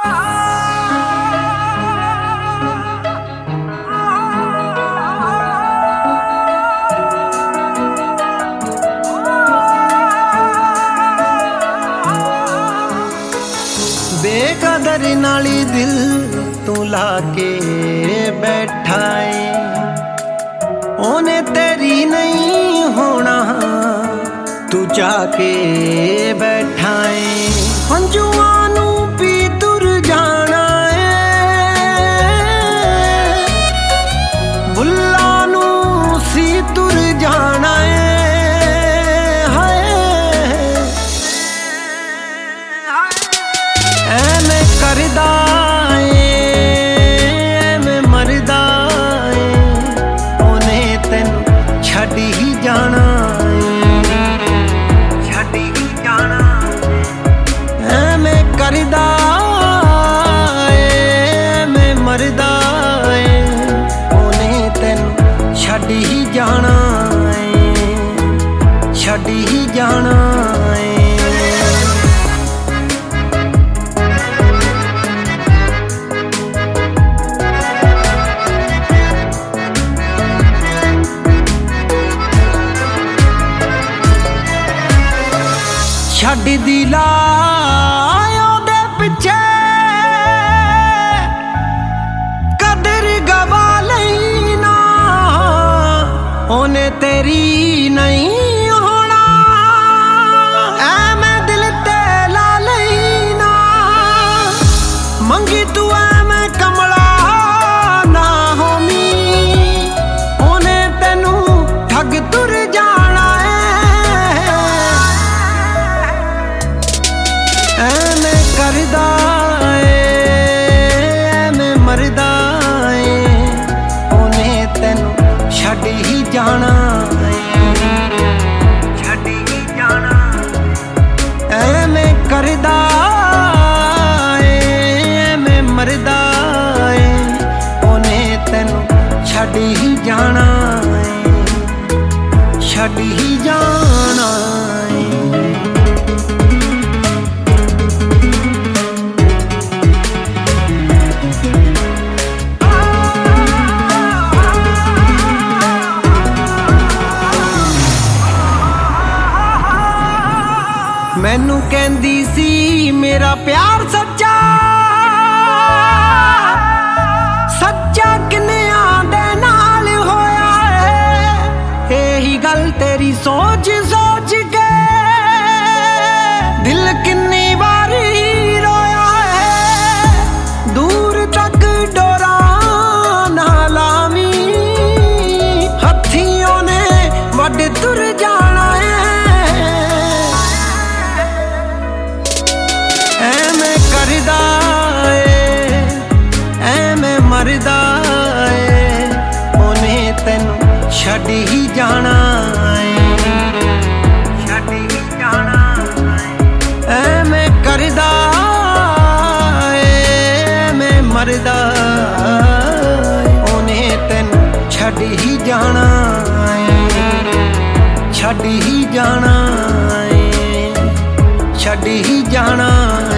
बेकदर नाली दिल तू लाके बैठा है, ओने तेरी नहीं होना तू जाके बैठा है। हंजुआं नू पी तुर जाना है, बुल्ला नू सी तुर जाना है। ਐਵੇਂ ਕਰਦਾ ਐਵੇਂ ਮਰਦਾ ਉਹਨੇ ਤੈਨੂੰ ਛੱਡ ਹੀ ਜਾਣਾ, ਛੱਡ ਹੀ ਜਾਣਾ। ਐਵੇਂ ਕਰਦਾ ਐਵੇਂ ਮਰਦਾ ਉਹਨੇ ਤੈਨੂੰ ਛੱਡ ਹੀ ਜਾਣਾ, ਛੱਡ ਹੀ ਜਾਣਾ। ਛੱਡ ਦੀ ਲਾਇ ਉਹਦੇ ਪਿੱਛੇ ਕਦਰ ਗਵਾ ਲਈ ਨਾ, ਉਹਨੇ ਤੇਰੀ ਨਹੀਂ ਹੋਣਾ। ਐਵੇਂ ਦਿਲ ਤੇ ਲਾ ਲਈ ਨਾ, ਮੰਗੀ ਤੂੰ ਐਵੇਂ ਕਮਲਾ ਨਾ ਹੋਮੀ, ਉਹਨੇ ਤੈਨੂੰ ਠੱਗ ਤੁਰ ਜਾਣਾ। ਐਵੇਂ ਕਰਦਾ ਐਵੇਂ ਮਰਦਾ ਉਹਨੇ ਤੈਨੂੰ ਛੱਡ ਹੀ ਜਾਣਾ, ਛੱਡ ਹੀ ਜਾਣਾ। ਐਵੇਂ ਕਰਦਾ ਐਵੇਂ ਮਰਦਾ ਉਹਨੇ ਤੈਨੂੰ ਛੱਡ ਹੀ ਜਾਣਾ, ਛੱਡ ਹੀ ਜਾਣਾ। ਮੈਨੂੰ ਕਹਿੰਦੀ ਸੀ ਮੇਰਾ ਪਿਆਰ ਸੱਚਾ, ਸੱਚਾ ਕਿੰਨਿਆਂ ਦੇ ਨਾਲ ਹੋਇਆ ਏ। ਇਹੀ ਗੱਲ ਤੇਰੀ ਸੋਚ ਸੋਚ ਕੇ ਦਿਲ ਕਿੰਨੀ ਵਾਰੀ ਰੋਇਆ ਏ। ਦੂਰ ਤੱਕ ਡੋਰਾ ਨਾ ਲਾਵੀਂ, ਹੱਥੀਂ ਉਹਨੇ ਵੱਢ ਤੁਰ ਜਾਣਾ ਏ। ਐਵੇਂ ਕਰਦਾ ਐਵੇਂ ਮਰਦਾ ਉਹਨੇ ਤੈਨੂੰ ਛੱਡ ਹੀ ਜਾਣਾ, ਛੱਡ ਹੀ ਜਾਣਾ। ਐਵੇਂ ਕਰਦਾ ਐਵੇਂ ਮਰਦਾ ਉਹਨੇ ਤੈਨੂੰ ਛੱਡ ਹੀ ਜਾਣਾ, ਛੱਡ ਹੀ ਜਾਣਾ, ਛੱਡ ਹੀ ਜਾਣਾ।